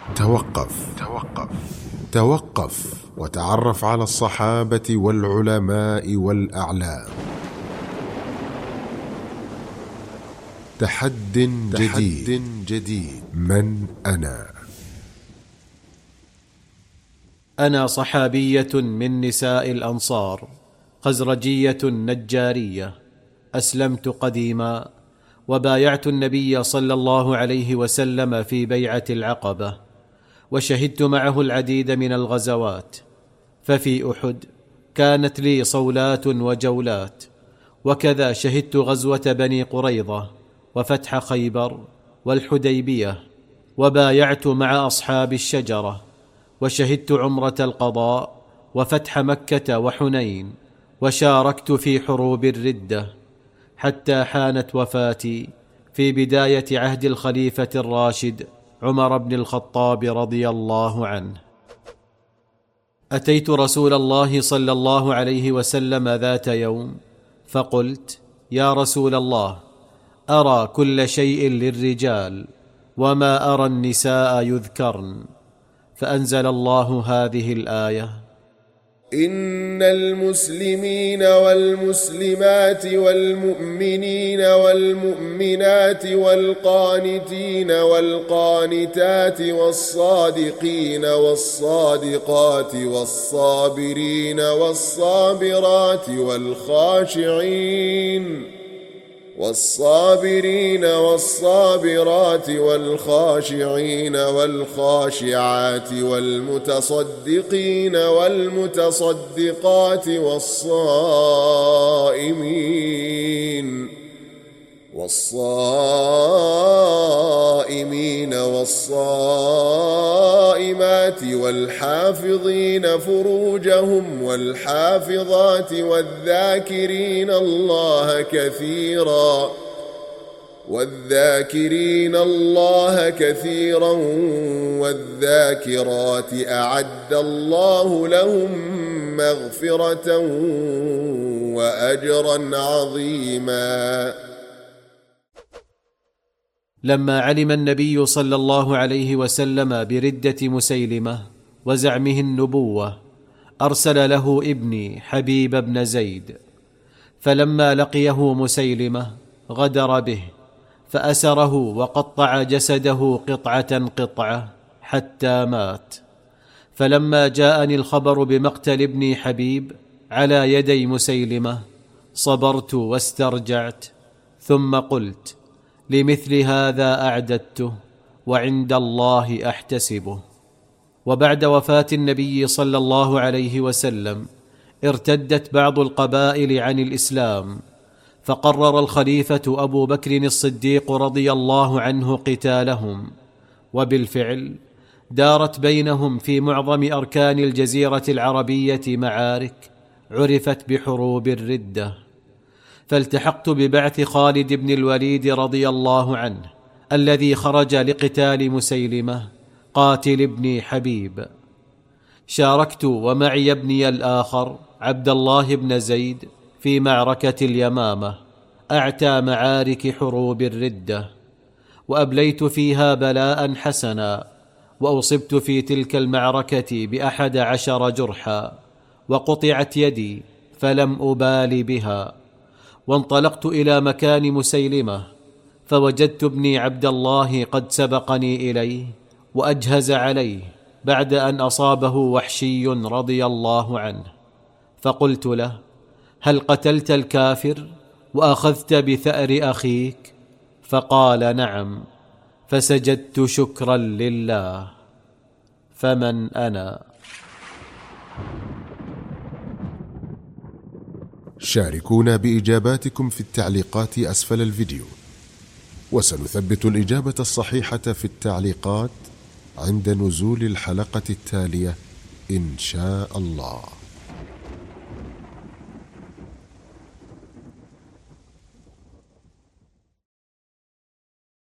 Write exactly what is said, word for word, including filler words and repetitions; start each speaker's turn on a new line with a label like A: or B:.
A: توقف توقف توقف وتعرف على الصحابة والعلماء والأعلام. تحد جديد, جديد من أنا؟
B: أنا صحابية من نساء الأنصار، خزرجية نجارية، أسلمت قديما وبايعت النبي صلى الله عليه وسلم في بيعة العقبة، وشهدت معه العديد من الغزوات، ففي أحد كانت لي صولات وجولات، وكذا شهدت غزوة بني قريظة وفتح خيبر والحديبية، وبايعت مع أصحاب الشجرة، وشهدت عمرة القضاء وفتح مكة وحنين، وشاركت في حروب الردة، حتى حانت وفاتي في بداية عهد الخليفة الراشد عمر بن الخطاب رضي الله عنه. أتيت رسول الله صلى الله عليه وسلم ذات يوم فقلت: يا رسول الله، أرى كل شيء للرجال وما أرى النساء يذكرن، فأنزل الله هذه الآية:
C: إن المسلمين والمسلمات والمؤمنين والمؤمنات والقانتين والقانتات والصادقين والصادقات والصابرين والصابرات والخاشعين والصابرين والصابرات والخاشعين والخاشعات والمتصدقين والمتصدقات والصائمين والصائمين والصائمات والحافظين فروجهم والحافظات والذاكرين الله كثيرا والذاكرين الله كثيرا والذاكرات أعد الله لهم مغفرة وأجرا عظيما.
B: لما علم النبي صلى الله عليه وسلم بردة مسيلمة وزعمه النبوة، أرسل له ابني حبيب بن زيد، فلما لقيه مسيلمة غدر به فأسره وقطع جسده قطعة قطعة حتى مات. فلما جاءني الخبر بمقتل ابني حبيب على يدي مسيلمة صبرت واسترجعت، ثم قلت: لمثل هذا أعددته وعند الله أحتسبه. وبعد وفاة النبي صلى الله عليه وسلم ارتدت بعض القبائل عن الإسلام، فقرر الخليفة أبو بكر الصديق رضي الله عنه قتالهم، وبالفعل دارت بينهم في معظم أركان الجزيرة العربية معارك عرفت بحروب الردة. فالتحقت ببعث خالد بن الوليد رضي الله عنه الذي خرج لقتال مسيلمة قاتل ابن حبيب. شاركت ومعي ابني الآخر عبد الله بن زيد في معركة اليمامة، أعتى معارك حروب الردة، وأبليت فيها بلاء حسنا، وأصبت في تلك المعركة بأحد عشر جرحا، وقطعت يدي فلم أبال بها. وانطلقت إلى مكان مسيلمة فوجدت ابني عبد الله قد سبقني إليه وأجهز عليه بعد أن أصابه وحشي رضي الله عنه، فقلت له: هل قتلت الكافر وأخذت بثأر أخيك؟ فقال: نعم. فسجدت شكرا لله. فمن أنا؟
A: شاركونا بإجاباتكم في التعليقات أسفل الفيديو، وسنثبت الإجابة الصحيحة في التعليقات عند نزول الحلقة التالية إن شاء الله.